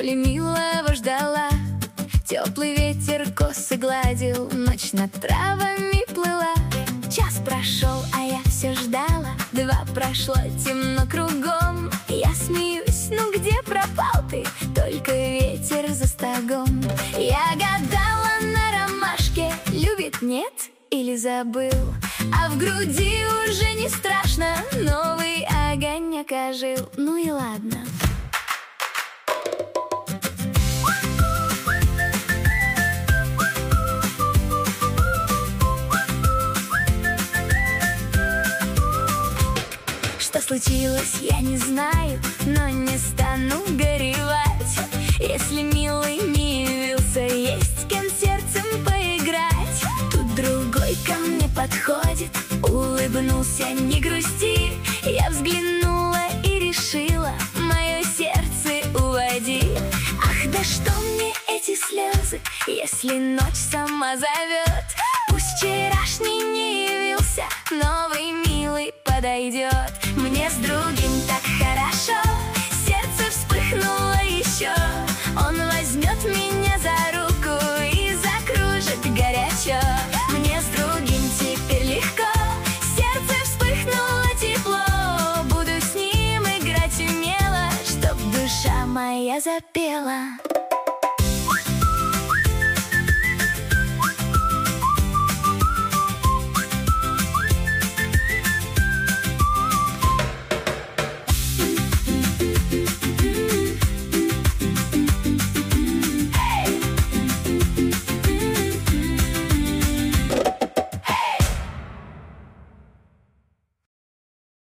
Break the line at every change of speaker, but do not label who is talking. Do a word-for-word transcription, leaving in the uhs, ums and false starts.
ли милого ждала. Теплый ветер косы гладил, ночь над травами плыла. Час прошел, а я все ждала. Два прошло, темно кругом. Я смеюсь, ну где пропал ты? Только ветер за стогом. Я гадала на ромашке, любит, нет или забыл. А в груди уже не страшно, новый огонек ожил. Ну и ладно. Что случилось, я не знаю, но не стану горевать. Если милый не явился, есть с кем сердцем поиграть. Тут другой ко мне подходит, улыбнулся, не грусти. Я взглянула и решила, мое сердце уводи. Ах, да что мне эти слезы, если ночь сама зовет? Пусть вчерашний не явился, новый милый подойдет. Мне с другим так хорошо, сердце вспыхнуло еще. Он возьмет меня за руку и закружит горячо. Мне с другим теперь легко, сердце вспыхнуло тепло. Буду с ним играть умело, чтоб душа моя запела.